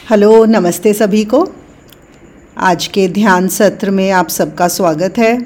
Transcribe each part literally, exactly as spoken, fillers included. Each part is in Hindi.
हेलो, नमस्ते सभी को। आज के ध्यान सत्र में आप सबका स्वागत है।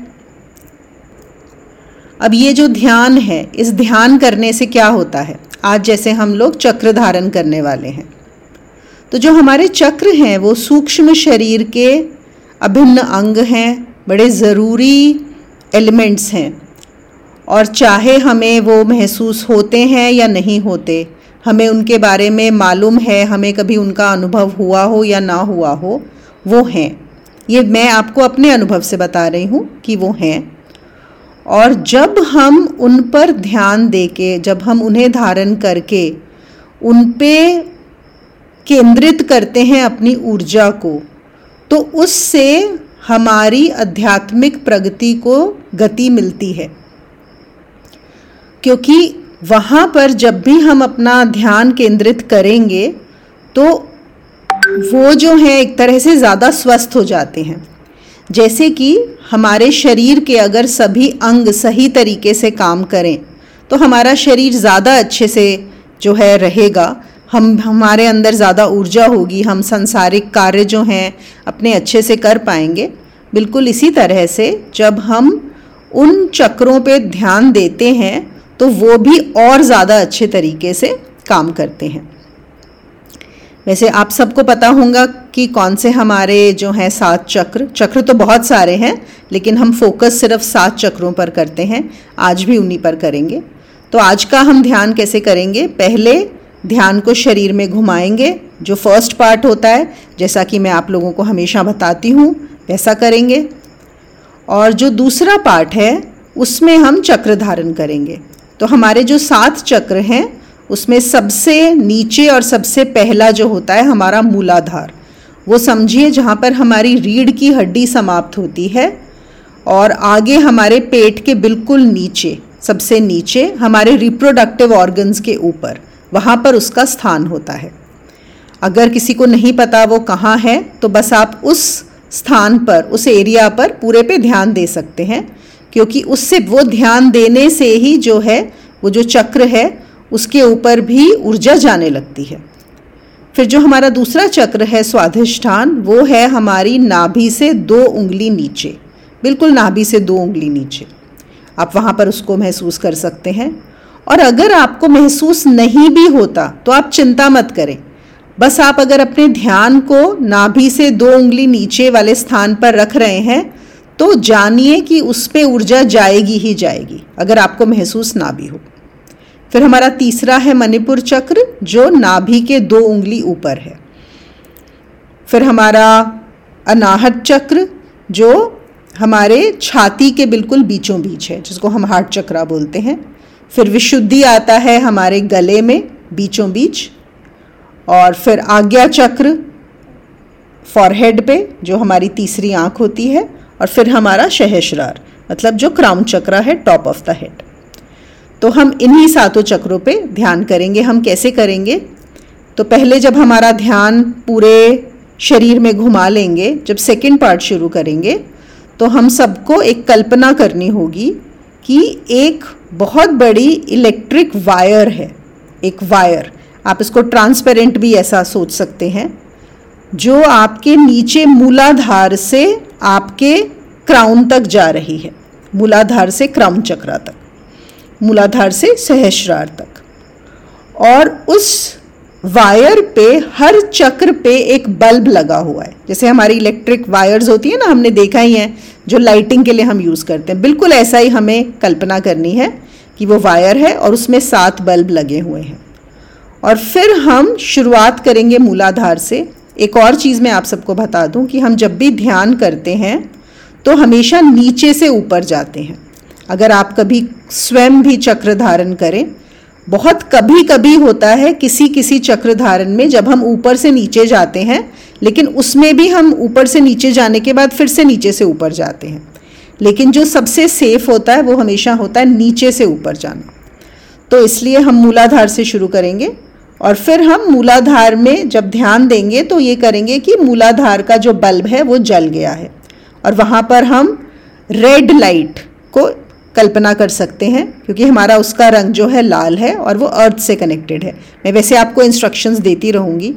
अब ये जो ध्यान है, इस ध्यान करने से क्या होता है? आज जैसे हम लोग चक्र धारण करने वाले हैं, तो जो हमारे चक्र हैं वो सूक्ष्म शरीर के अभिन्न अंग हैं, बड़े ज़रूरी एलिमेंट्स हैं। और चाहे हमें वो महसूस होते हैं या नहीं होते, हमें उनके बारे में मालूम है, हमें कभी उनका अनुभव हुआ हो या ना हुआ हो, वो हैं। ये मैं आपको अपने अनुभव से बता रही हूँ कि वो हैं। और जब हम उन पर ध्यान देके, जब हम उन्हें धारण करके उन पे केंद्रित करते हैं अपनी ऊर्जा को, तो उससे हमारी आध्यात्मिक प्रगति को गति मिलती है। क्योंकि वहाँ पर जब भी हम अपना ध्यान केंद्रित करेंगे तो वो जो है एक तरह से ज़्यादा स्वस्थ हो जाते हैं। जैसे कि हमारे शरीर के अगर सभी अंग सही तरीके से काम करें तो हमारा शरीर ज़्यादा अच्छे से जो है रहेगा, हम हमारे अंदर ज़्यादा ऊर्जा होगी, हम सांसारिक कार्य जो हैं अपने अच्छे से कर पाएंगे। बिल्कुल इसी तरह से जब हम उन चक्रों पे ध्यान देते हैं तो वो भी और ज़्यादा अच्छे तरीके से काम करते हैं। वैसे आप सबको पता होगा कि कौन से हमारे जो हैं सात चक्र चक्र तो बहुत सारे हैं, लेकिन हम फोकस सिर्फ सात चक्रों पर करते हैं। आज भी उन्हीं पर करेंगे। तो आज का हम ध्यान कैसे करेंगे? पहले ध्यान को शरीर में घुमाएंगे, जो फर्स्ट पार्ट होता है, जैसा कि मैं आप लोगों को हमेशा बताती हूँ वैसा करेंगे। और जो दूसरा पार्ट है उसमें हम चक्र धारण करेंगे। तो हमारे जो सात चक्र हैं उसमें सबसे नीचे और सबसे पहला जो होता है हमारा मूलाधार। वो समझिए जहाँ पर हमारी रीढ़ की हड्डी समाप्त होती है और आगे हमारे पेट के बिल्कुल नीचे, सबसे नीचे हमारे रिप्रोडक्टिव ऑर्गन्स के ऊपर, वहाँ पर उसका स्थान होता है। अगर किसी को नहीं पता वो कहाँ है तो बस आप उस स्थान पर, उस एरिया पर पूरे पे ध्यान दे सकते हैं, क्योंकि उससे वो ध्यान देने से ही जो है वो जो चक्र है उसके ऊपर भी ऊर्जा जाने लगती है। फिर जो हमारा दूसरा चक्र है स्वाधिष्ठान, वो है हमारी नाभि से दो उंगली नीचे, बिल्कुल नाभि से दो उंगली नीचे। आप वहाँ पर उसको महसूस कर सकते हैं। और अगर आपको महसूस नहीं भी होता तो आप चिंता मत करें, बस आप अगर अपने ध्यान को नाभि से दो उंगली नीचे वाले स्थान पर रख रहे हैं तो जानिए कि उस पे ऊर्जा जाएगी ही जाएगी, अगर आपको महसूस ना भी हो। फिर हमारा तीसरा है मणिपुर चक्र, जो नाभि के दो उंगली ऊपर है। फिर हमारा अनाहत चक्र, जो हमारे छाती के बिल्कुल बीचों बीच है, जिसको हम हार्ट चक्रा बोलते हैं। फिर विशुद्धि आता है हमारे गले में बीचों बीच। और फिर आज्ञा चक्र फॉरहेड पे, जो हमारी तीसरी आँख होती है। और फिर हमारा सहस्रार, मतलब जो क्राउन चक्र है, टॉप ऑफ द हेड। तो हम इन्हीं सातों चक्रों पे ध्यान करेंगे। हम कैसे करेंगे? तो पहले जब हमारा ध्यान पूरे शरीर में घुमा लेंगे, जब सेकंड पार्ट शुरू करेंगे, तो हम सबको एक कल्पना करनी होगी कि एक बहुत बड़ी इलेक्ट्रिक वायर है। एक वायर, आप इसको ट्रांसपेरेंट भी ऐसा सोच सकते हैं, जो आपके नीचे मूलाधार से आपके क्राउन तक जा रही है, मूलाधार से क्राउन चक्र तक, मूलाधार से सहस्रार तक। और उस वायर पे, हर चक्र पे एक बल्ब लगा हुआ है। जैसे हमारी इलेक्ट्रिक वायर्स होती है ना, हमने देखा ही है, जो लाइटिंग के लिए हम यूज़ करते हैं। बिल्कुल ऐसा ही हमें कल्पना करनी है कि वो वायर है और उसमें सात बल्ब लगे हुए हैं। और फिर हम शुरुआत करेंगे मूलाधार से। एक और चीज़ मैं आप सबको बता दूं कि हम जब भी ध्यान करते हैं तो हमेशा नीचे से ऊपर जाते हैं। अगर आप कभी स्वयं भी चक्र धारण करें, बहुत कभी कभी होता है किसी किसी चक्र धारण में जब हम ऊपर से नीचे जाते हैं, लेकिन उसमें भी हम ऊपर से नीचे जाने के बाद फिर से नीचे से ऊपर जाते हैं। लेकिन जो सबसे सेफ होता है वो हमेशा होता है नीचे से ऊपर जाना। तो इसलिए हम मूलाधार से शुरू करेंगे और फिर हम मूलाधार में जब ध्यान देंगे तो ये करेंगे कि मूलाधार का जो बल्ब है वो जल गया है, और वहाँ पर हम रेड लाइट को कल्पना कर सकते हैं, क्योंकि हमारा उसका रंग जो है लाल है और वो अर्थ से कनेक्टेड है। मैं वैसे आपको इंस्ट्रक्शंस देती रहूँगी,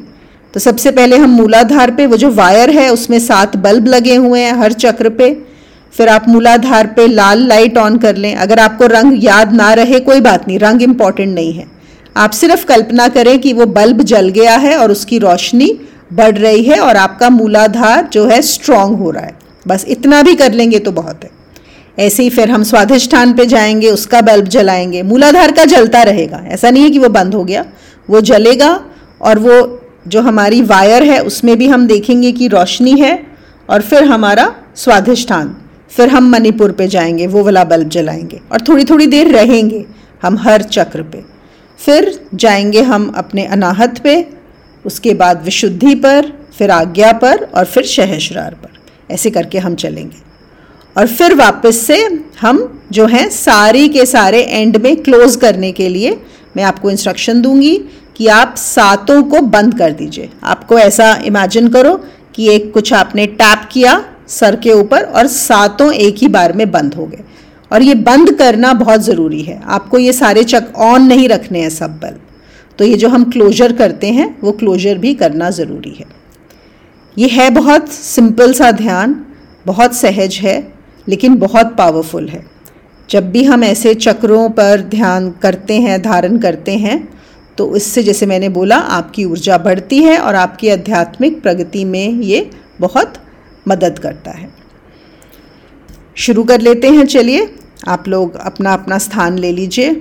तो सबसे पहले हम मूलाधार पे, वो जो वायर है उसमें सात बल्ब लगे हुए हैं हर चक्र पे। फिर आप मूलाधार पे लाल लाइट ऑन कर लें। अगर आपको रंग याद ना रहे कोई बात नहीं, रंग इंपॉर्टेंट नहीं है। आप सिर्फ कल्पना करें कि वो बल्ब जल गया है और उसकी रोशनी बढ़ रही है और आपका मूलाधार जो है स्ट्रांग हो रहा है। बस इतना भी कर लेंगे तो बहुत है। ऐसे ही फिर हम स्वाधिष्ठान पे जाएंगे, उसका बल्ब जलाएंगे। मूलाधार का जलता रहेगा, ऐसा नहीं है कि वो बंद हो गया, वो जलेगा। और वो जो हमारी वायर है उसमें भी हम देखेंगे कि रोशनी है। और फिर हमारा स्वाधिष्ठान, फिर हम मणिपुर पे जाएंगे, वो वाला बल्ब जलाएंगे और थोड़ी थोड़ी देर रहेंगे हम हर चक्र पे। फिर जाएंगे हम अपने अनाहत पे, उसके बाद विशुद्धि पर, फिर आज्ञा पर और फिर सहस्रार पर। ऐसे करके हम चलेंगे और फिर वापस से हम जो है सारी के सारे एंड में क्लोज करने के लिए मैं आपको इंस्ट्रक्शन दूंगी कि आप सातों को बंद कर दीजिए। आपको ऐसा इमेजिन करो कि एक कुछ आपने टैप किया सर के ऊपर और सातों एक ही बार में बंद हो गए। और ये बंद करना बहुत ज़रूरी है, आपको ये सारे चक ऑन नहीं रखने हैं सब बल्ब। तो ये जो हम क्लोजर करते हैं वो क्लोजर भी करना ज़रूरी है। ये है बहुत सिंपल सा ध्यान, बहुत सहज है लेकिन बहुत पावरफुल है। जब भी हम ऐसे चक्रों पर ध्यान करते हैं, धारण करते हैं, तो इससे जैसे मैंने बोला आपकी ऊर्जा बढ़ती है और आपकी आध्यात्मिक प्रगति में ये बहुत मदद करता है। शुरू कर लेते हैं। चलिए आप लोग अपना अपना स्थान ले लीजिए,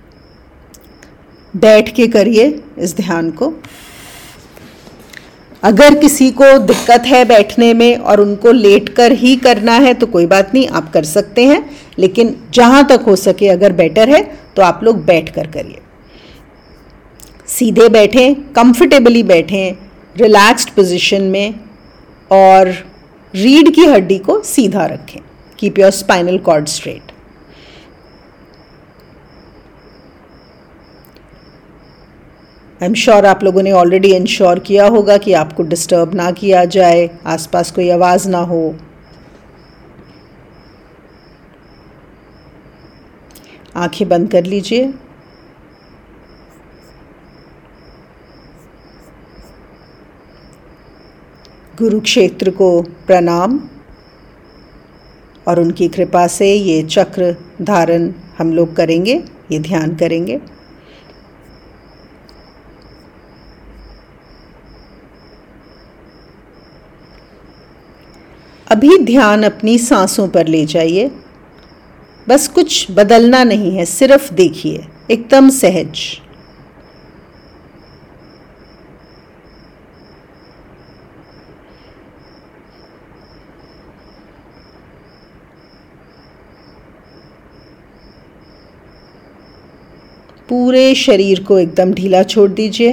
बैठ के करिए इस ध्यान को। अगर किसी को दिक्कत है बैठने में और उनको लेटकर ही करना है तो कोई बात नहीं, आप कर सकते हैं। लेकिन जहाँ तक हो सके अगर बेटर है तो आप लोग बैठ कर करिए। सीधे बैठें, कंफर्टेबली बैठें, रिलैक्स्ड पोजीशन में, और रीढ़ की हड्डी को सीधा रखें। Keep your spinal cord straight. I am sure आप लोगों ने ऑलरेडी इंश्योर किया होगा कि आपको डिस्टर्ब ना किया जाए, आसपास कोई आवाज़ ना हो। आंखें बंद कर लीजिए। गुरुक्षेत्र को प्रणाम और उनकी कृपा से ये चक्र धारण हम लोग करेंगे, ये ध्यान करेंगे। अभी ध्यान अपनी सांसों पर ले जाइए। बस कुछ बदलना नहीं है, सिर्फ देखिए, एकदम सहज। पूरे शरीर को एकदम ढीला छोड़ दीजिए।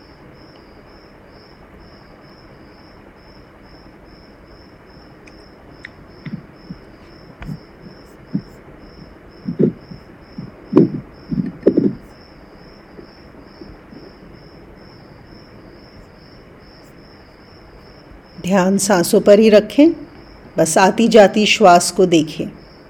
ध्यान सांसों पर ही रखें, बस आती जाती श्वास को देखें।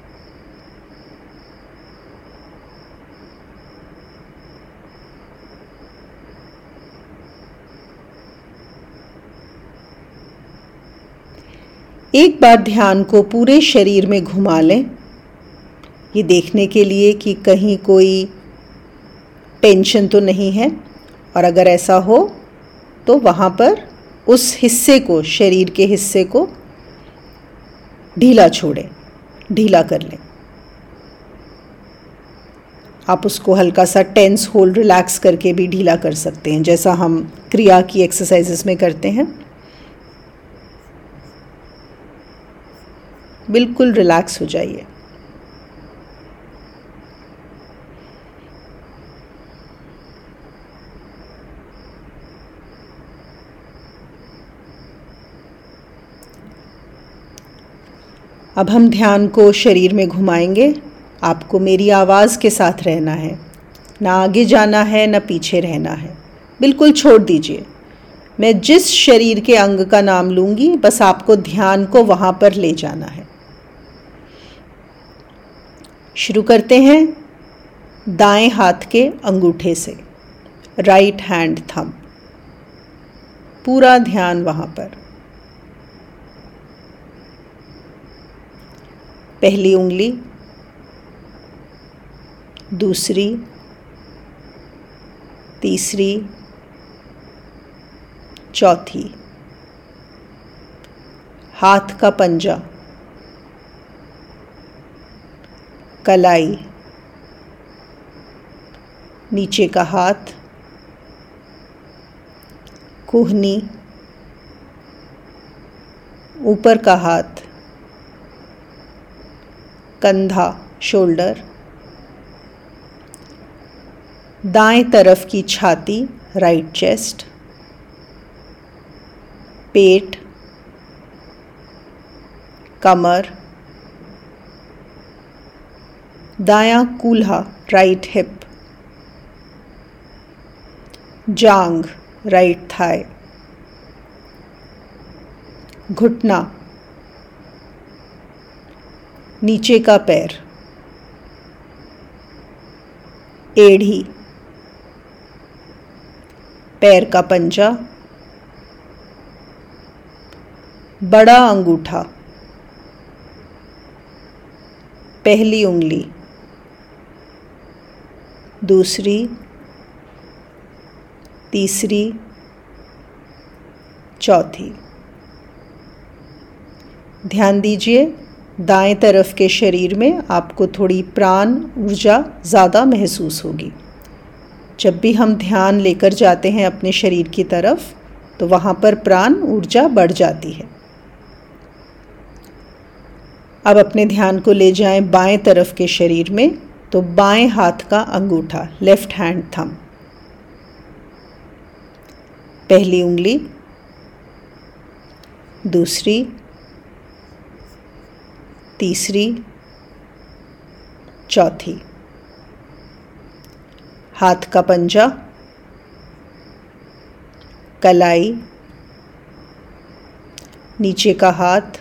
एक बार ध्यान को पूरे शरीर में घुमा लें, ये देखने के लिए कि कहीं कोई टेंशन तो नहीं है, और अगर ऐसा हो तो वहाँ पर उस हिस्से को, शरीर के हिस्से को ढीला छोड़ें, ढीला कर लें। आप उसको हल्का सा टेंस होल्ड रिलैक्स करके भी ढीला कर सकते हैं, जैसा हम क्रिया की एक्सरसाइजेस में करते हैं। बिल्कुल रिलैक्स हो जाइए। अब हम ध्यान को शरीर में घुमाएंगे। आपको मेरी आवाज़ के साथ रहना है, ना आगे जाना है ना पीछे रहना है। बिल्कुल छोड़ दीजिए। मैं जिस शरीर के अंग का नाम लूँगी, बस आपको ध्यान को वहाँ पर ले जाना है। शुरू करते हैं दाएं हाथ के अंगूठे से, राइट हैंड थंब। पूरा ध्यान वहाँ पर। पहली उंगली, दूसरी, तीसरी, चौथी। हाथ का पंजा, कलाई, नीचे का हाथ, कोहनी, ऊपर का हाथ, कंधा, शोल्डर, दाएं तरफ की छाती, राइट चेस्ट, पेट, कमर, दायां कूल्हा, राइट हिप, जांग, राइट थाई, घुटना, नीचे का पैर, एड़ी, पैर का पंजा, बड़ा अंगूठा, पहली उंगली, दूसरी, तीसरी, चौथी। ध्यान दीजिए, दाएं तरफ के शरीर में आपको थोड़ी प्राण ऊर्जा ज़्यादा महसूस होगी। जब भी हम ध्यान लेकर जाते हैं अपने शरीर की तरफ तो वहाँ पर प्राण ऊर्जा बढ़ जाती है। अब अपने ध्यान को ले जाएं बाएं तरफ के शरीर में, तो बाएं हाथ का अंगूठा, लेफ्ट हैंड थंब, पहली उंगली, दूसरी, तीसरी, चौथी। हाथ का पंजा, कलाई, नीचे का हाथ,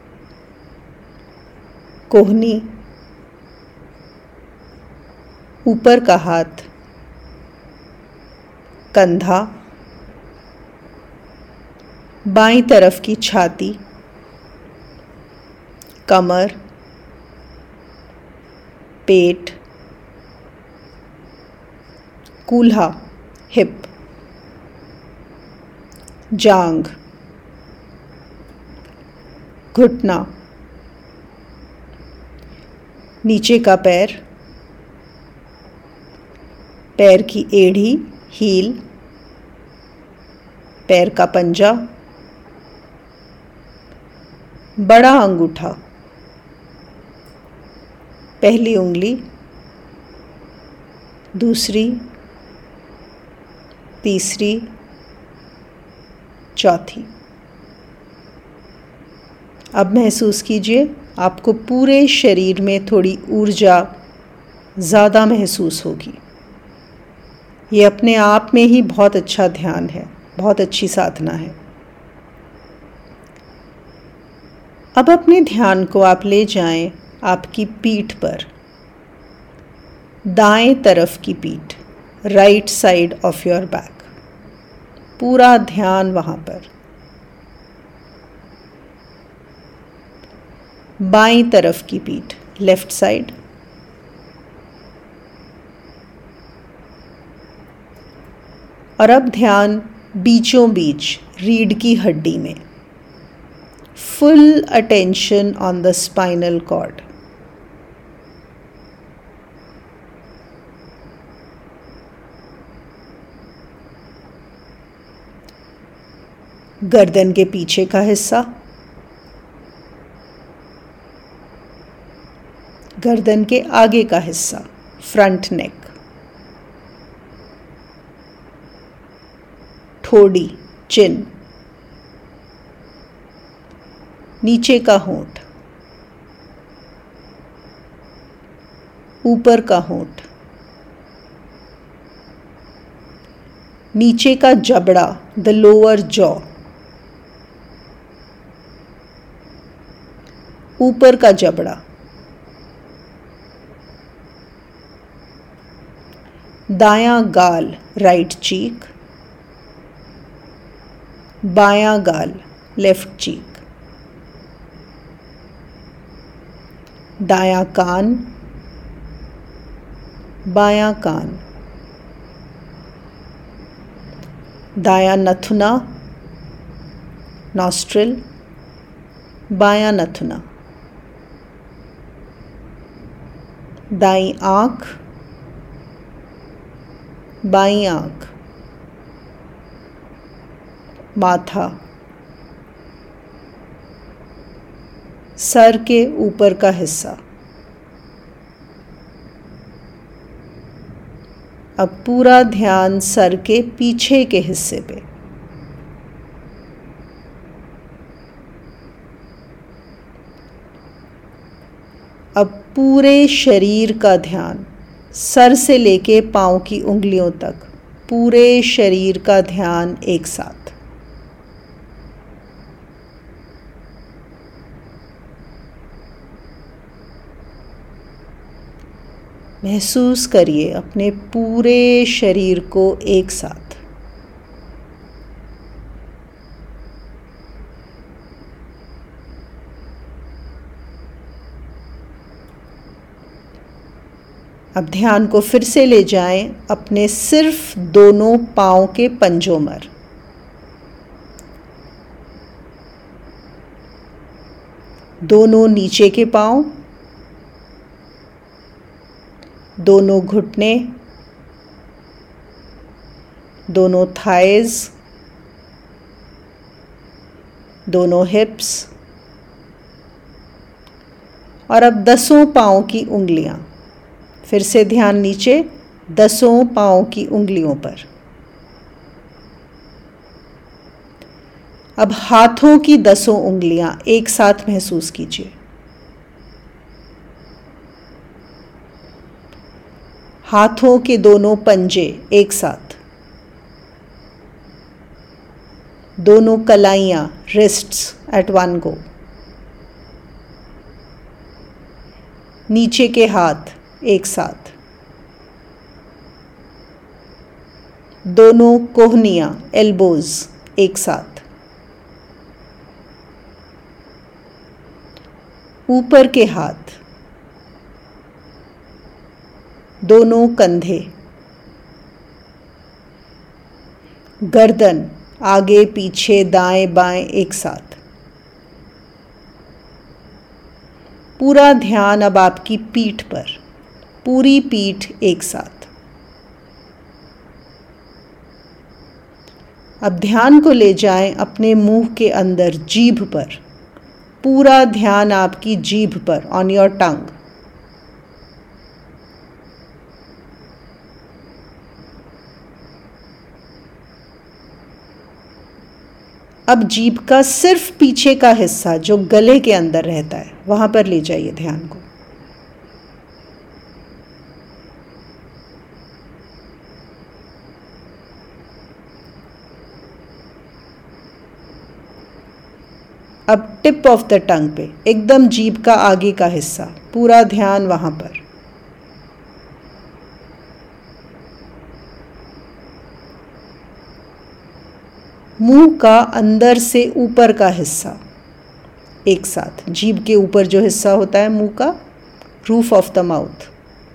कोहनी, ऊपर का हाथ, कंधा, बाईं तरफ की छाती, कमर, पेट, कूल्हा, हिप, जांग, घुटना, नीचे का पैर, पैर की एड़ी, हील, पैर का पंजा, बड़ा अंगूठा, पहली उंगली, दूसरी, तीसरी, चौथी। अब महसूस कीजिए, आपको पूरे शरीर में थोड़ी ऊर्जा ज़्यादा महसूस होगी। ये अपने आप में ही बहुत अच्छा ध्यान है, बहुत अच्छी साधना है। अब अपने ध्यान को आप ले जाएं आपकी पीठ पर, दाएं तरफ की पीठ, right side of your back, पूरा ध्यान वहाँ पर। बाईं तरफ की पीठ, लेफ्ट साइड, और अब ध्यान बीचों बीच रीढ़ की हड्डी में, full attention on the spinal cord. गर्दन के पीछे का हिस्सा, गर्दन के आगे का हिस्सा, फ्रंट नेक, ठोड़ी, चिन, नीचे का होंठ, ऊपर का होंठ, नीचे का जबड़ा, द लोअर जॉ, ऊपर का जबड़ा, दायां गाल, राइट चीक, बायां गाल, लेफ्ट चीक। दायां कान, बायां कान। दायां नथुना, नॉस्ट्रिल, बायां नथुना। दाईं आँख, बाईं आँख। माथा, सर के ऊपर का हिस्सा। अब पूरा ध्यान सर के पीछे के हिस्से पे। अब पूरे शरीर का ध्यान, सर से लेके पाँव की उंगलियों तक, पूरे शरीर का ध्यान एक साथ। महसूस करिए अपने पूरे शरीर को एक साथ। अब ध्यान को फिर से ले जाएं अपने सिर्फ दोनों पाँव के पंजों पर। दोनों नीचे के पाँव, दोनों घुटने, दोनों थाइज, दोनों हिप्स, और अब दसों पाँव की उंगलियां। फिर से ध्यान नीचे दसों पाँव की उंगलियों पर। अब हाथों की दसों उंगलियां एक साथ महसूस कीजिए। हाथों के दोनों पंजे एक साथ। दोनों कलाइयां, रिस्ट्स एट वन गो। नीचे के हाथ एक साथ। दोनों कोहनियां, एल्बोज एक साथ। ऊपर के हाथ, दोनों कंधे, गर्दन आगे पीछे दाएं बाएं एक साथ। पूरा ध्यान अब आपकी पीठ पर, पूरी पीठ एक साथ। अब ध्यान को ले जाएं अपने मुंह के अंदर, जीभ पर। पूरा ध्यान आपकी जीभ पर, ऑन योर टंग। अब जीभ का सिर्फ पीछे का हिस्सा जो गले के अंदर रहता है, वहां पर ले जाइए ध्यान को। अब टिप ऑफ द टंग पे, एकदम जीभ का आगे का हिस्सा, पूरा ध्यान वहां पर। मुंह का अंदर से ऊपर का हिस्सा एक साथ। जीभ के ऊपर जो हिस्सा होता है मुंह का, रूफ ऑफ द माउथ।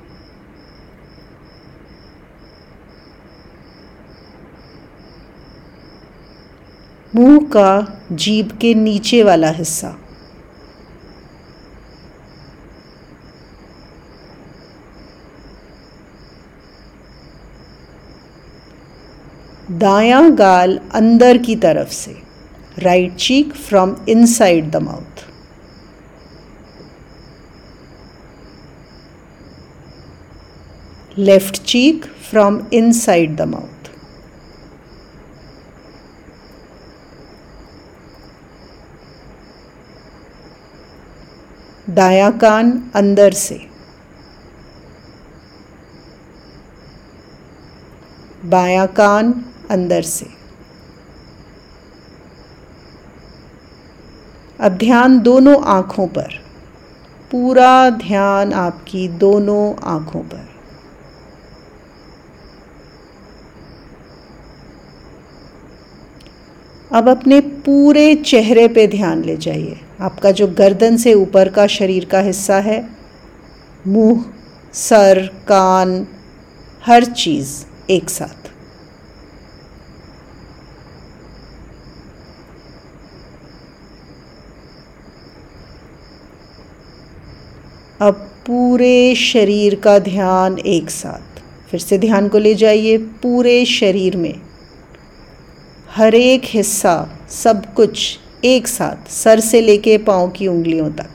मुंह का जीभ के नीचे वाला हिस्सा। दायां गाल अंदर की तरफ से, right cheek from inside the mouth. Left cheek from inside the mouth. दायां कान अंदर से, बायां कान अंदर से। अब ध्यान दोनों आँखों पर, पूरा ध्यान आपकी दोनों आँखों पर। अब अपने पूरे चेहरे पे ध्यान ले जाइए। आपका जो गर्दन से ऊपर का शरीर का हिस्सा है, मुंह, सर, कान, हर चीज़ एक साथ। अब पूरे शरीर का ध्यान एक साथ। फिर से ध्यान को ले जाइए पूरे शरीर में, हर एक हिस्सा, सब कुछ एक साथ, सर से लेके पाँव की उंगलियों तक।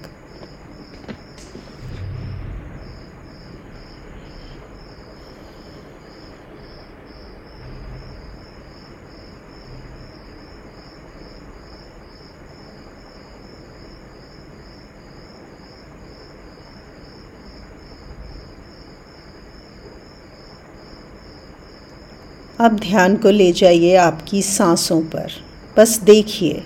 अब ध्यान को ले जाइए आपकी सांसों पर। बस देखिए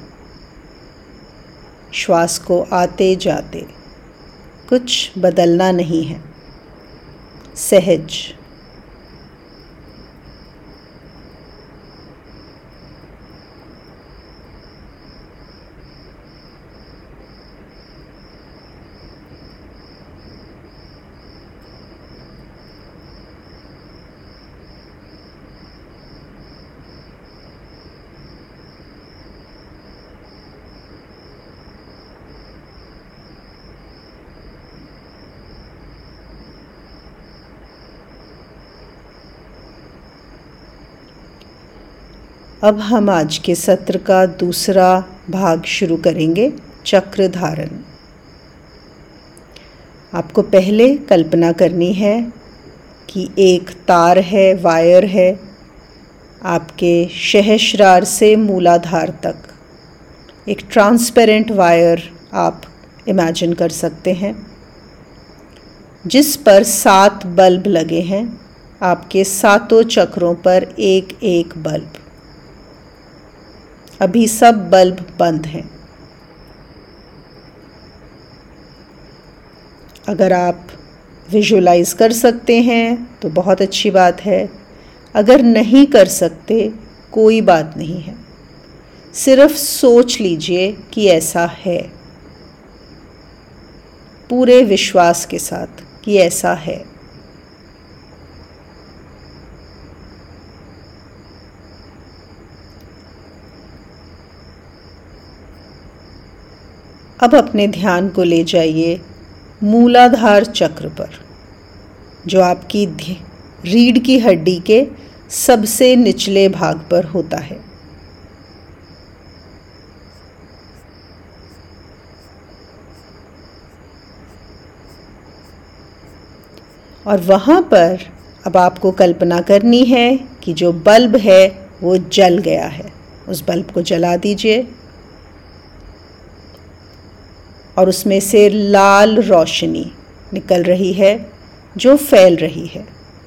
श्वास को आते जाते, कुछ बदलना नहीं है, सहज। अब हम आज के सत्र का दूसरा भाग शुरू करेंगे, चक्र धारण। आपको पहले कल्पना करनी है कि एक तार है, वायर है, आपके सहस्रार से मूलाधार तक एक ट्रांसपेरेंट वायर आप इमेजिन कर सकते हैं, जिस पर सात बल्ब लगे हैं। आपके सातों चक्रों पर एक एक बल्ब। अभी सब बल्ब बंद हैं। अगर आप विजुलाइज कर सकते हैं तो बहुत अच्छी बात है, अगर नहीं कर सकते कोई बात नहीं है, सिर्फ सोच लीजिए कि ऐसा है, पूरे विश्वास के साथ कि ऐसा है। अब अपने ध्यान को ले जाइए मूलाधार चक्र पर, जो आपकी रीढ़ की हड्डी के सबसे निचले भाग पर होता है। और वहाँ पर अब आपको कल्पना करनी है कि जो बल्ब है वो जल गया है। उस बल्ब को जला दीजिए और उसमें से लाल रोशनी निकल रही है जो फैल रही है।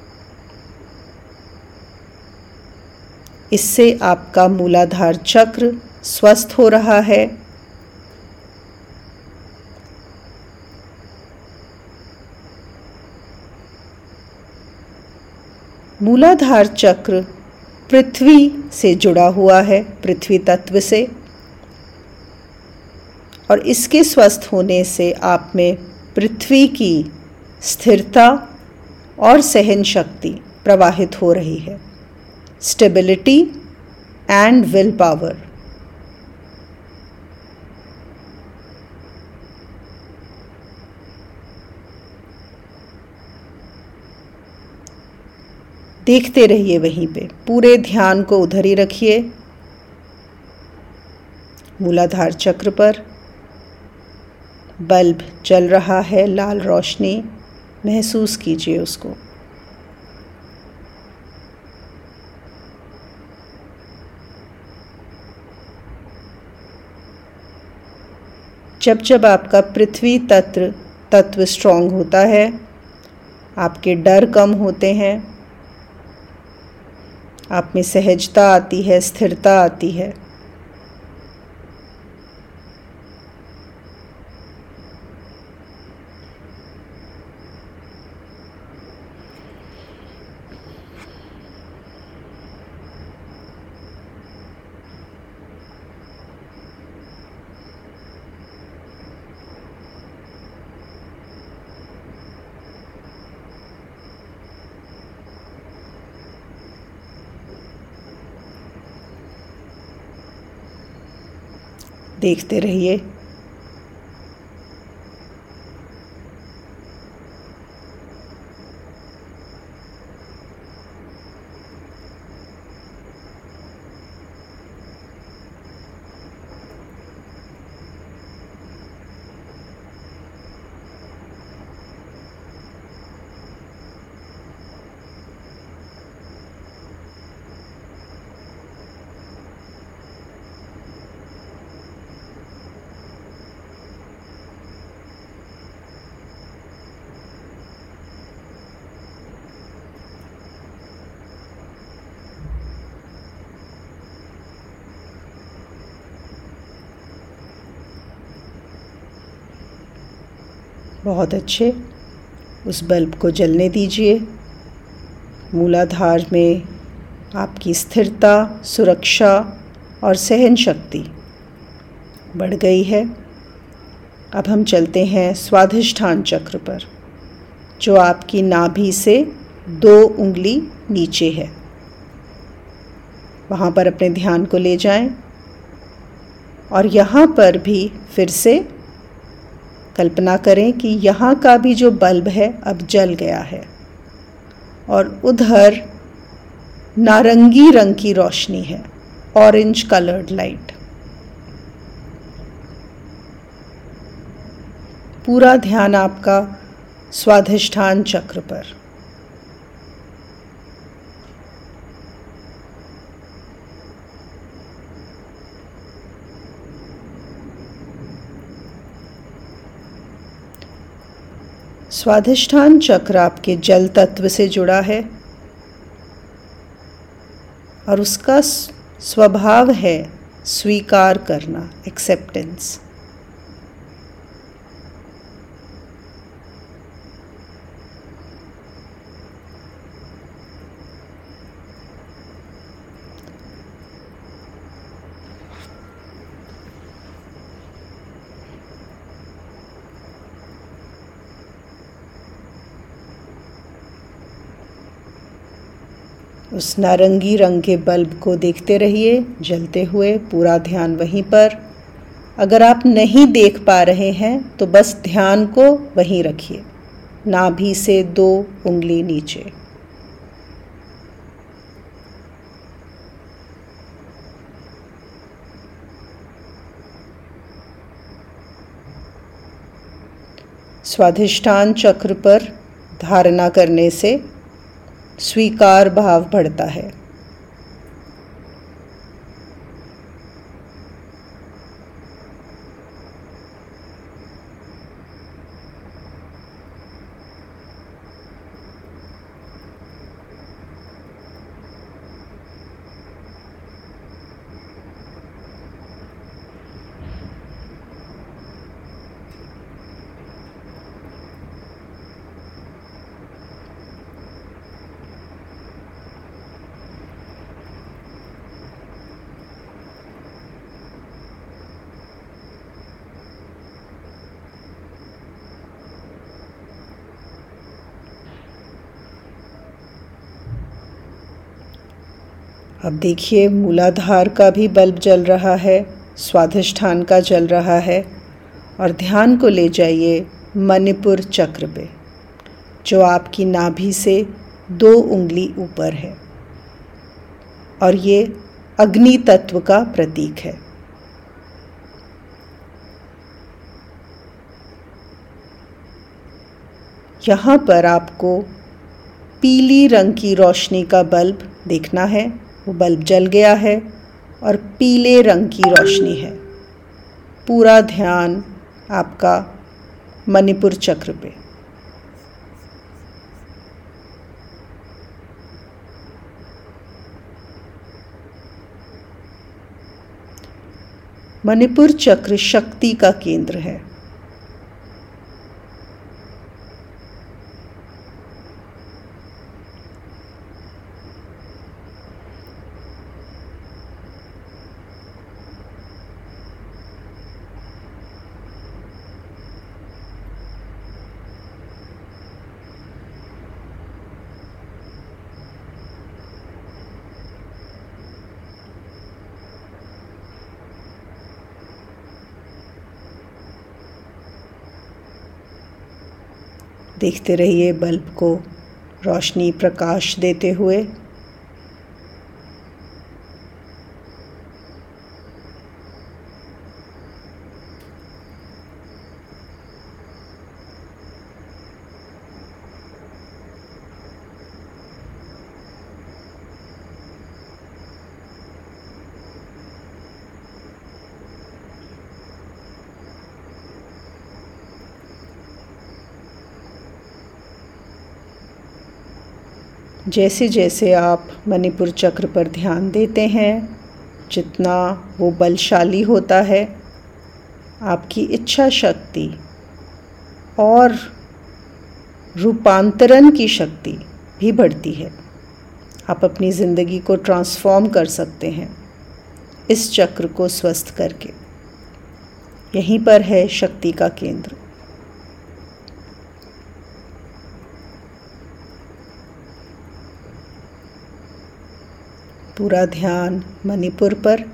इससे आपका मूलाधार चक्र स्वस्थ हो रहा है। मूलाधार चक्र पृथ्वी से जुड़ा हुआ है, पृथ्वी तत्व से, और इसके स्वस्थ होने से आप में पृथ्वी की स्थिरता और सहन शक्ति प्रवाहित हो रही है, स्टेबिलिटी एंड विल पावर। देखते रहिए वहीं पे, पूरे ध्यान को उधर ही रखिए, मूलाधार चक्र पर। बल्ब जल रहा है, लाल रोशनी महसूस कीजिए उसको। जब जब आपका पृथ्वी तत्व तत्व स्ट्रांग होता है, आपके डर कम होते हैं, आप में सहजता आती है, स्थिरता आती है। देखते रहिए। बहुत अच्छे। उस बल्ब को जलने दीजिए। मूलाधार में आपकी स्थिरता, सुरक्षा और सहन शक्ति बढ़ गई है। अब हम चलते हैं स्वाधिष्ठान चक्र पर, जो आपकी नाभि से दो उंगली नीचे है। वहाँ पर अपने ध्यान को ले जाएं और यहाँ पर भी फिर से कल्पना करें कि यहाँ का भी जो बल्ब है अब जल गया है और उधर नारंगी रंग की रोशनी है, ऑरेंज कलर्ड लाइट। पूरा ध्यान आपका स्वाधिष्ठान चक्र पर। स्वाधिष्ठान चक्र आपके जल तत्व से जुड़ा है और उसका स्वभाव है स्वीकार करना, एक्सेप्टेंस। उस नारंगी रंग के बल्ब को देखते रहिए जलते हुए, पूरा ध्यान वहीं पर। अगर आप नहीं देख पा रहे हैं तो बस ध्यान को वहीं रखिए, नाभि से दो उंगली नीचे। स्वाधिष्ठान चक्र पर धारणा करने से स्वीकार भाव बढ़ता है। अब देखिए, मूलाधार का भी बल्ब जल रहा है, स्वाधिष्ठान का जल रहा है और ध्यान को ले जाइए मणिपुर चक्र पे, जो आपकी नाभि से दो उंगली ऊपर है और ये अग्नि तत्व का प्रतीक है। यहाँ पर आपको पीली रंग की रोशनी का बल्ब देखना है। वो बल्ब जल गया है और पीले रंग की रोशनी है। पूरा ध्यान आपका मणिपुर चक्र पे। मणिपुर चक्र शक्ति का केंद्र है। देखते रहिए बल्ब को रोशनी प्रकाश देते हुए। जैसे जैसे आप मणिपुर चक्र पर ध्यान देते हैं, जितना वो बलशाली होता है, आपकी इच्छा शक्ति और रूपांतरण की शक्ति भी बढ़ती है। आप अपनी ज़िंदगी को ट्रांसफॉर्म कर सकते हैं इस चक्र को स्वस्थ करके। यहीं पर है शक्ति का केंद्र। पूरा ध्यान मणिपुर पर।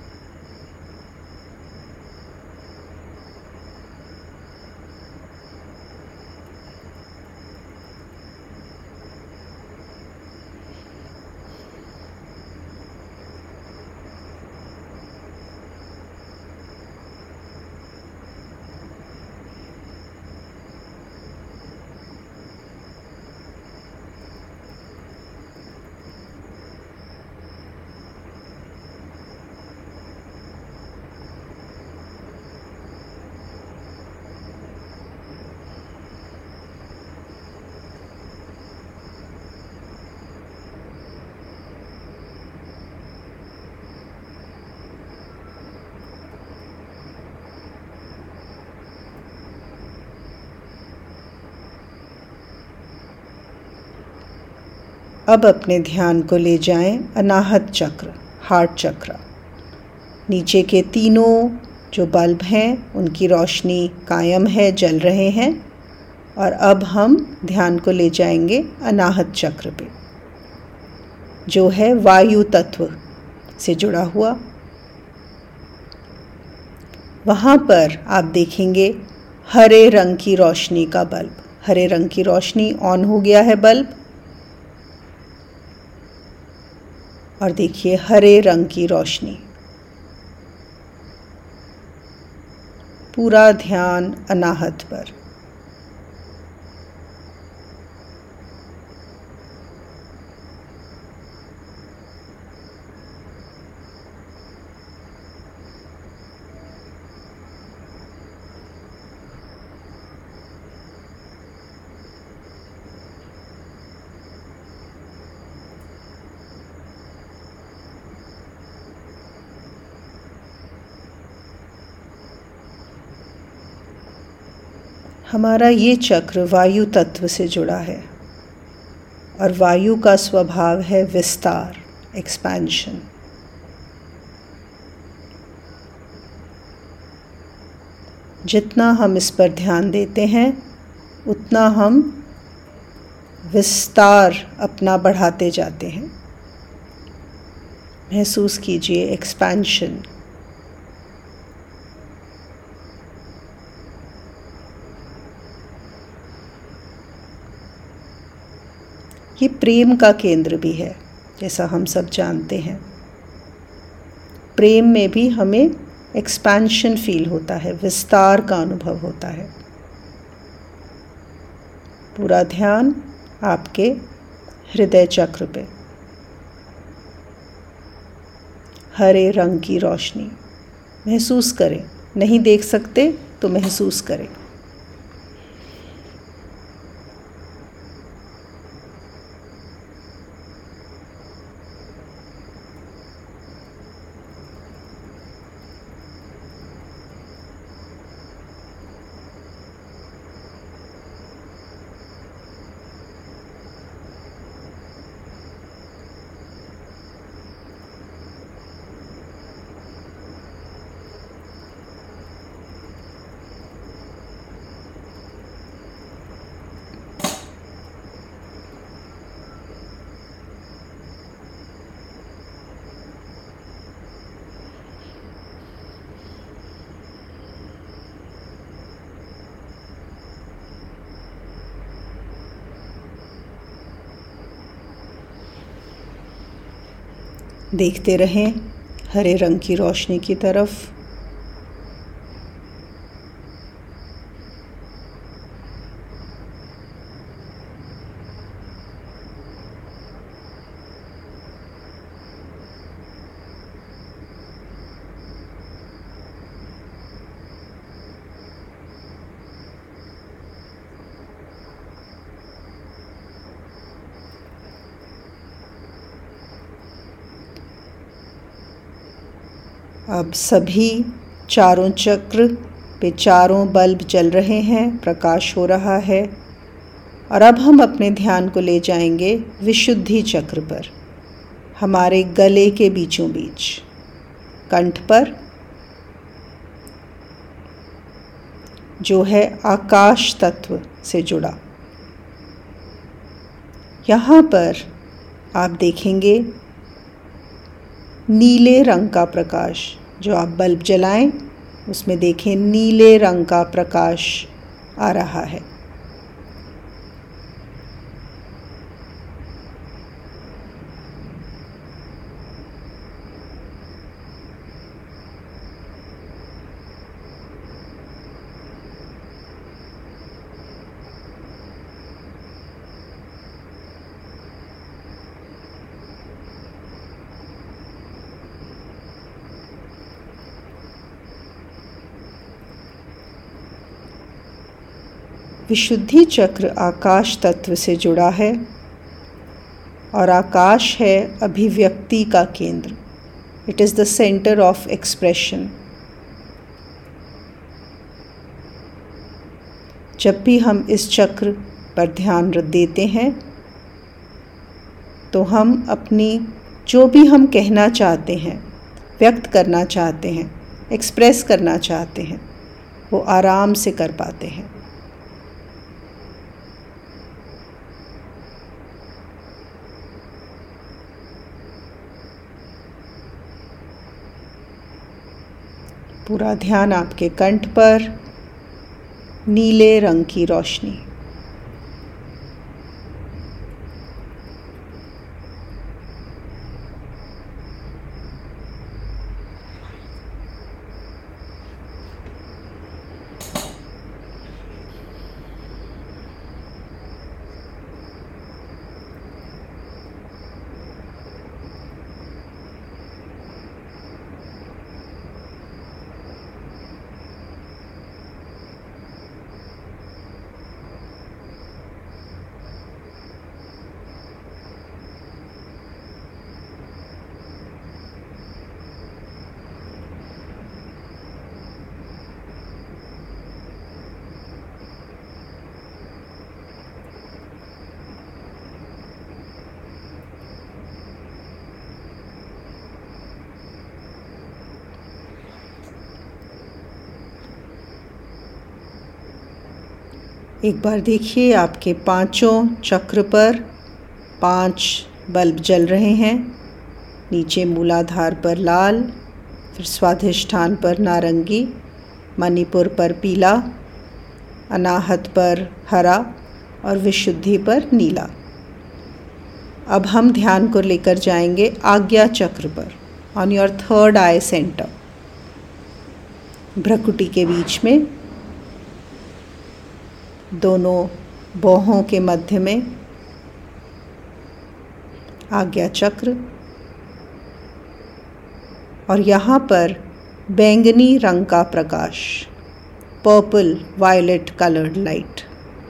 अब अपने ध्यान को ले जाएं अनाहत चक्र, हार्ट चक्र। नीचे के तीनों जो बल्ब हैं उनकी रोशनी कायम है, जल रहे हैं। और अब हम ध्यान को ले जाएंगे अनाहत चक्र पे, जो है वायु तत्व से जुड़ा हुआ। वहाँ पर आप देखेंगे हरे रंग की रोशनी का बल्ब। हरे रंग की रोशनी ऑन हो गया है बल्ब। और देखिए हरे रंग की रोशनी। पूरा ध्यान अनाहत पर। हमारा ये चक्र वायु तत्व से जुड़ा है और वायु का स्वभाव है विस्तार, एक्सपेंशन। जितना हम इस पर ध्यान देते हैं उतना हम विस्तार अपना बढ़ाते जाते हैं। महसूस कीजिए एक्सपेंशन। ये प्रेम का केंद्र भी है, जैसा हम सब जानते हैं। प्रेम में भी हमें एक्सपेंशन फील होता है, विस्तार का अनुभव होता है। पूरा ध्यान आपके हृदय चक्र पे। हरे रंग की रोशनी महसूस करें। नहीं देख सकते तो महसूस करें। देखते रहें हरे रंग की रोशनी की तरफ। अब सभी चारों चक्र पे चारों बल्ब जल रहे हैं, प्रकाश हो रहा है। और अब हम अपने ध्यान को ले जाएंगे विशुद्धि चक्र पर, हमारे गले के बीचों बीच, कंठ पर, जो है आकाश तत्व से जुड़ा। यहाँ पर आप देखेंगे नीले रंग का प्रकाश। जो आप बल्ब जलाएं उसमें देखें नीले रंग का प्रकाश आ रहा है। विशुद्धि चक्र आकाश तत्व से जुड़ा है और आकाश है अभिव्यक्ति का केंद्र। It is the centre of expression. जब भी हम इस चक्र पर ध्यान देते हैं तो हम अपनी जो भी हम कहना चाहते हैं, व्यक्त करना चाहते हैं, एक्सप्रेस करना चाहते हैं, वो आराम से कर पाते हैं। पूरा ध्यान आपके कंठ पर, नीले रंग की रोशनी। एक बार देखिए आपके पांचों चक्र पर पांच बल्ब जल रहे हैं। नीचे मूलाधार पर लाल, फिर स्वाधिष्ठान पर नारंगी, मणिपुर पर पीला, अनाहत पर हरा और विशुद्धि पर नीला। अब हम ध्यान को लेकर जाएंगे आज्ञा चक्र पर, on your third eye centre, भ्रकुटी के बीच में, दोनों बाहों के मध्य में आज्ञा चक्र। और यहाँ पर बैंगनी रंग का प्रकाश, पर्पल वायलेट कलर्ड लाइट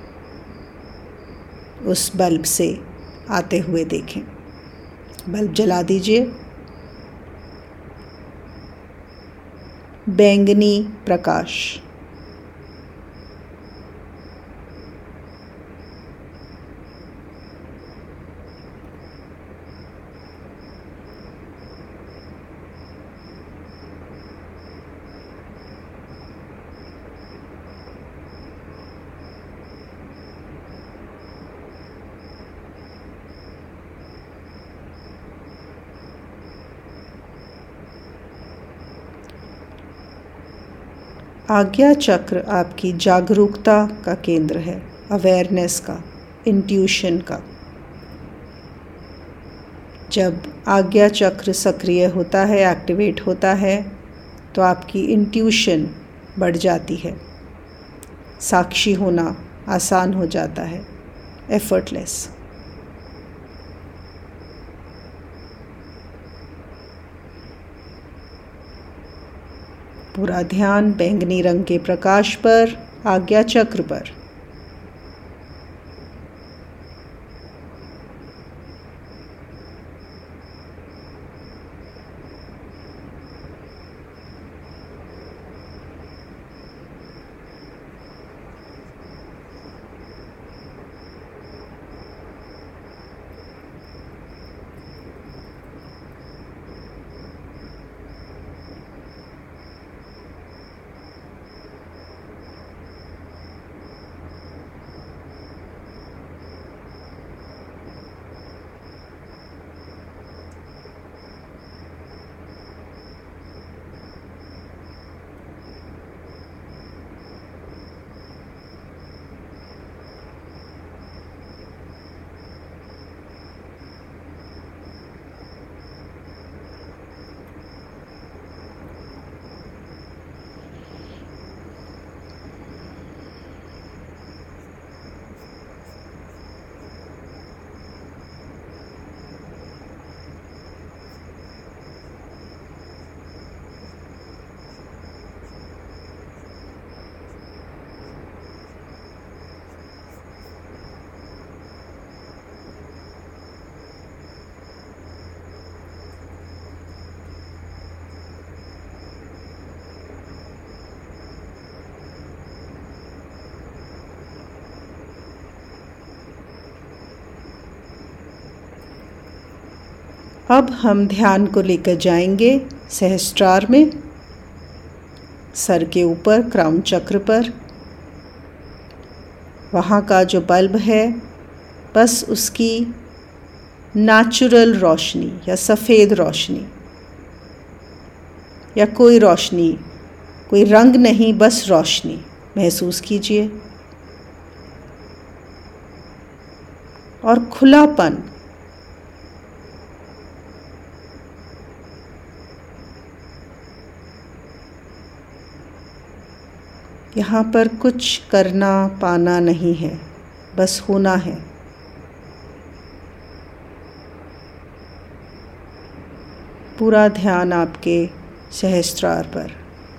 उस बल्ब से आते हुए देखें। बल्ब जला दीजिए। बैंगनी प्रकाश, आज्ञा चक्र आपकी जागरूकता का केंद्र है, अवेयरनेस का, इंट्यूशन का। जब आज्ञा चक्र सक्रिय होता है, एक्टिवेट होता है, तो आपकी इंट्यूशन बढ़ जाती है, साक्षी होना आसान हो जाता है, एफर्टलेस। पूरा ध्यान बैंगनी रंग के प्रकाश पर, आज्ञा चक्र पर। अब हम ध्यान को लेकर जाएंगे सहस्त्रार में, सर के ऊपर क्राउन चक्र पर। वहाँ का जो बल्ब है, बस उसकी नेचुरल रोशनी या सफ़ेद रोशनी या कोई रोशनी, कोई रंग नहीं, बस रोशनी महसूस कीजिए और खुलापन। यहाँ पर कुछ करना पाना नहीं है, बस होना है। पूरा ध्यान आपके सहस्त्रार पर।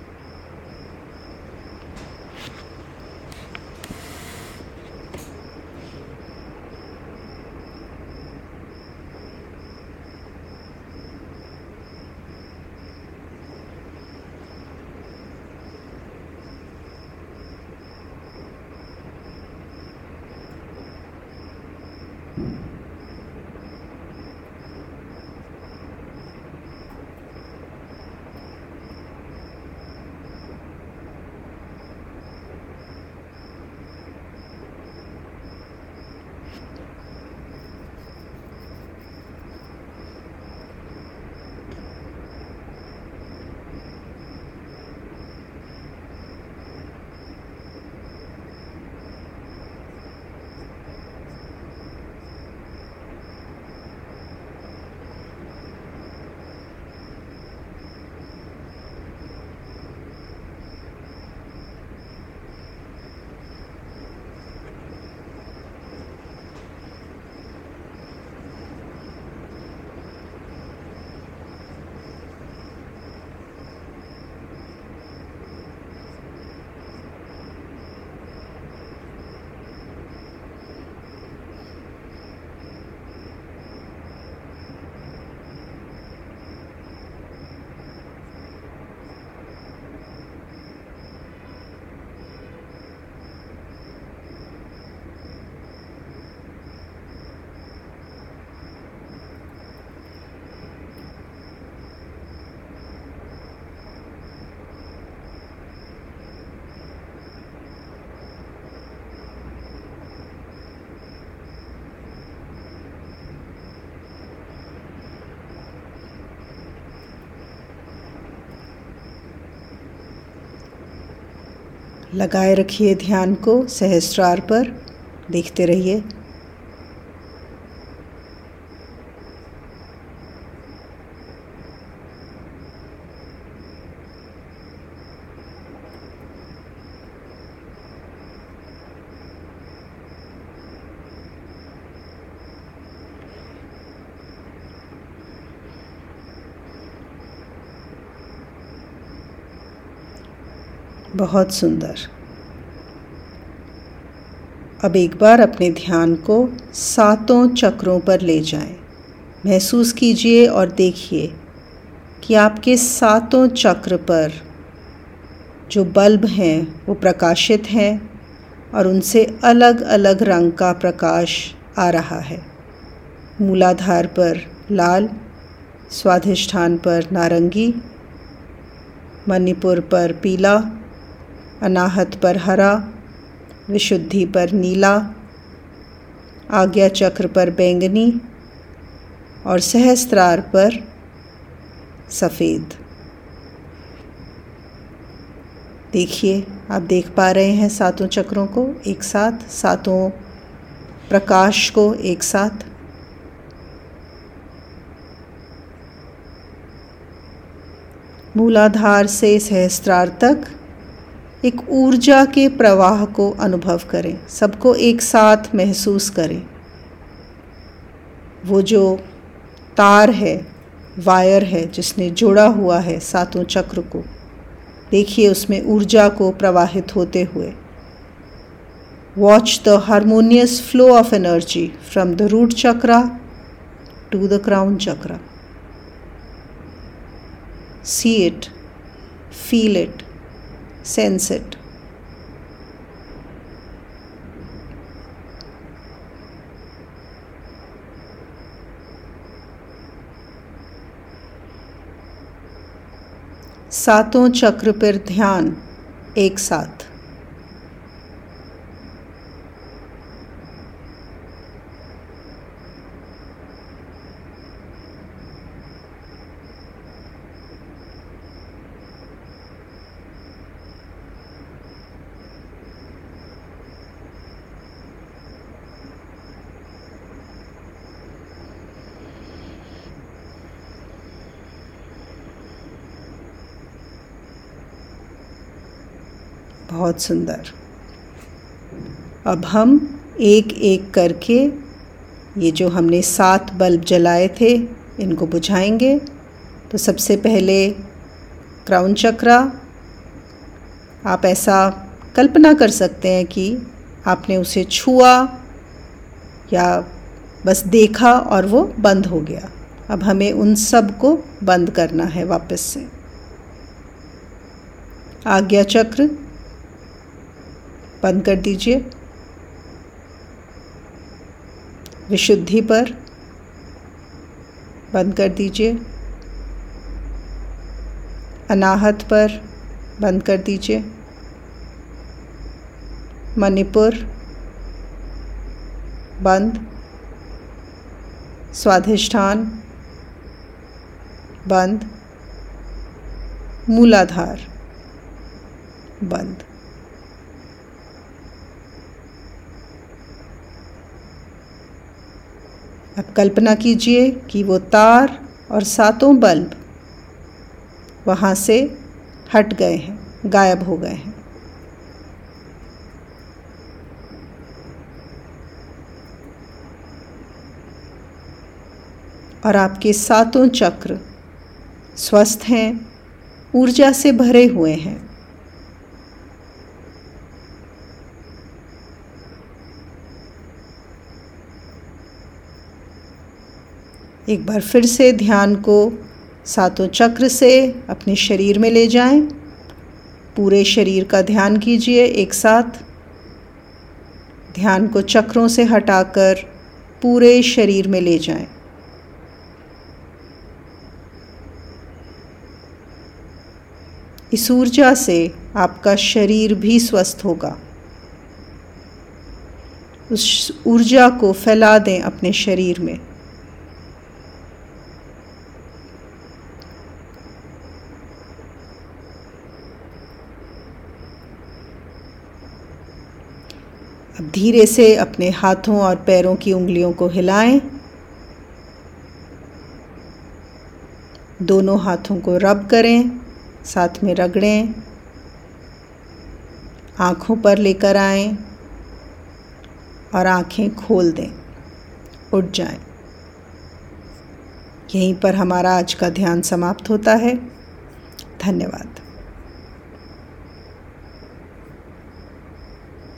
लगाए रखिए ध्यान को सहस्त्रार पर, देखते रहिए। बहुत सुंदर। अब एक बार अपने ध्यान को सातों चक्रों पर ले जाएं। महसूस कीजिए और देखिए कि आपके सातों चक्र पर जो बल्ब हैं वो प्रकाशित हैं और उनसे अलग अलग रंग का प्रकाश आ रहा है। मूलाधार पर लाल, स्वाधिष्ठान पर नारंगी, मणिपुर पर पीला, अनाहत पर हरा, विशुद्धि पर नीला, आज्ञा चक्र पर बैंगनी और सहस्त्रार पर सफ़ेद। देखिए, आप देख पा रहे हैं सातों चक्रों को एक साथ, सातों प्रकाश को एक साथ। मूलाधार से सहस्त्रार तक एक ऊर्जा के प्रवाह को अनुभव करें, सबको एक साथ महसूस करें। वो जो तार है, वायर है जिसने जोड़ा हुआ है सातों चक्र को, देखिए उसमें ऊर्जा को प्रवाहित होते हुए। Watch the harmonious flow of energy from the root chakra to the crown chakra. See it, feel it, sense it. सातों चक्र पर ध्यान एक साथ। बहुत सुंदर। अब हम एक एक करके ये जो हमने सात बल्ब जलाए थे इनको बुझाएंगे। तो सबसे पहले क्राउन चक्रा, आप ऐसा कल्पना कर सकते हैं कि आपने उसे छुआ या बस देखा और वो बंद हो गया। अब हमें उन सब को बंद करना है वापस से। आज्ञा चक्र बंद कर दीजिए। विशुद्धि पर बंद कर दीजिए। अनाहत पर बंद कर दीजिए। मणिपुर बंद। स्वाधिष्ठान बंद। मूलाधार बंद। अब कल्पना कीजिए कि वो तार और सातों बल्ब वहाँ से हट गए हैं, गायब हो गए हैं। और आपके सातों चक्र स्वस्थ हैं, ऊर्जा से भरे हुए हैं। एक बार फिर से ध्यान को सातों चक्र से अपने शरीर में ले जाएं। पूरे शरीर का ध्यान कीजिए एक साथ। ध्यान को चक्रों से हटाकर पूरे शरीर में ले जाएं। इस ऊर्जा से आपका शरीर भी स्वस्थ होगा। उस ऊर्जा को फैला दें अपने शरीर में। अब धीरे से अपने हाथों और पैरों की उंगलियों को हिलाएं। दोनों हाथों को रब करें, साथ में रगड़ें। आँखों पर लेकर आएं और आँखें खोल दें, उठ जाएं। यहीं पर हमारा आज का ध्यान समाप्त होता है। धन्यवाद।